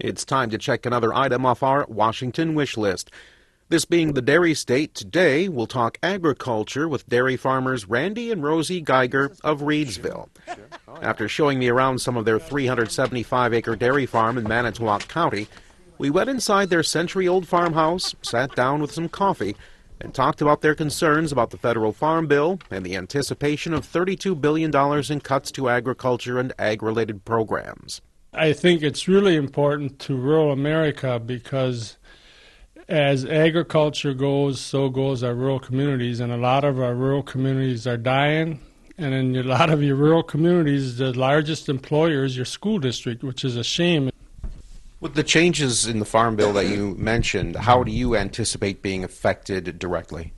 It's time to check another item off our Washington wish list. This being the dairy state, today we'll talk agriculture with dairy farmers Randy and Rosie Geiger of Reidsville. After showing me around some of their 375-acre dairy farm in Manitowoc County, we went inside their century-old farmhouse, sat down with some coffee, and talked about their concerns about the federal farm bill and the anticipation of $32 billion in cuts to agriculture and ag-related programs. I think it's really important to rural America because as agriculture goes, so goes our rural communities, and a lot of our rural communities are dying. And in a lot of your rural communities, the largest employer is your school district, which is a shame. With the changes in the farm bill that you mentioned, how do you anticipate being affected directly?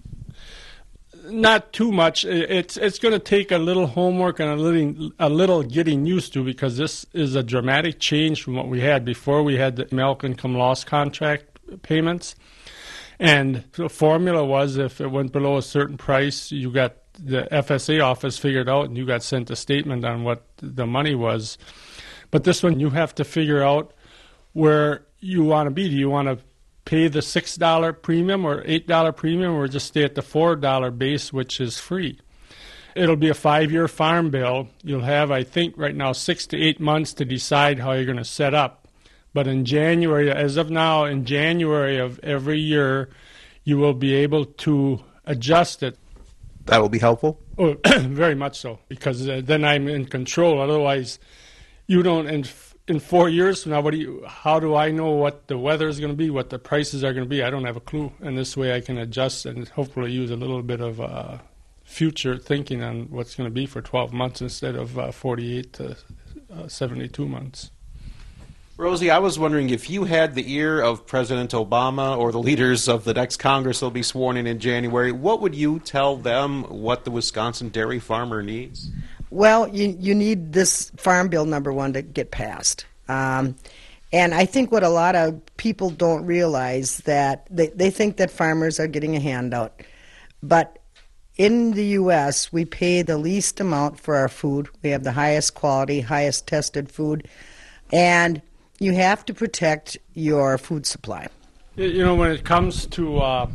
Not too much. It's going to take a little homework and a little getting used to, because this is a dramatic change from what we had before. We had the milk income loss contract payments, and the formula was if it went below a certain price, you got the FSA office figured out and you got sent a statement on what the money was. But this one, you have to figure out where you want to be. Do you want to pay the $6 premium or $8 premium, or just stay at the $4 base, which is free? It'll be a 5-year farm bill. You'll have, I think, right now 6 to 8 months to decide how you're going to set up. But in January, as of now, in January of every year, you will be able to adjust it. That will be helpful? Oh, very much so, because then I'm in control. Otherwise, you don't. In 4 years from now, how do I know what the weather is going to be, what the prices are going to be? I don't have a clue. And this way I can adjust and hopefully use a little bit of future thinking on what's going to be for 12 months instead of 48 to 72 months. Rosie, I was wondering if you had the ear of President Obama or the leaders of the next Congress that will be sworn in January, what would you tell them what the Wisconsin dairy farmer needs? Well, you need this Farm Bill number 1 to get passed. And I think what a lot of people don't realize, that they think that farmers are getting a handout. But in the U.S., we pay the least amount for our food. We have the highest quality, highest tested food. And you have to protect your food supply. You know, when it comes to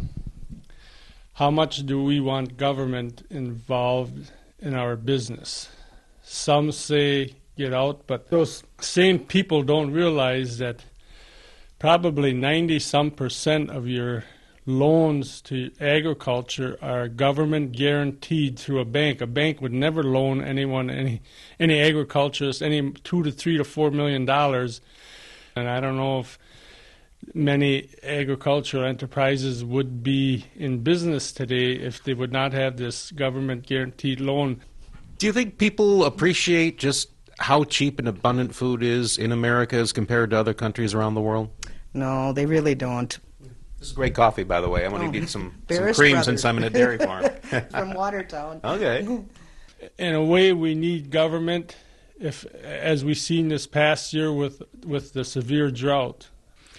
how much do we want government involved in our business, some say get out, but those same people don't realize that probably 90-some% of your loans to agriculture are government guaranteed through a bank. A bank would never loan anyone, any agriculturist, any $2 to $3 to $4 million. And I don't know if many agricultural enterprises would be in business today if they would not have this government guaranteed loan. Do you think people appreciate just how cheap and abundant food is in America as compared to other countries around the world? No, they really don't. This is great coffee, by the way. I'm going to get some cream Brothers. Since I'm in a dairy farm. From Watertown. Okay. In a way, we need government, as we've seen this past year with the severe drought.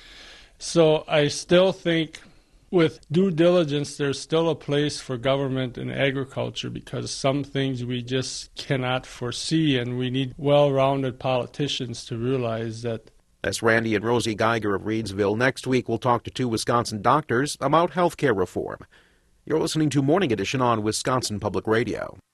So I still think with due diligence, there's still a place for government in agriculture, because some things we just cannot foresee, and we need well-rounded politicians to realize that. That's Randy and Rosie Geiger of Reidsville. Next week, we'll talk to 2 Wisconsin doctors about health care reform. You're listening to Morning Edition on Wisconsin Public Radio.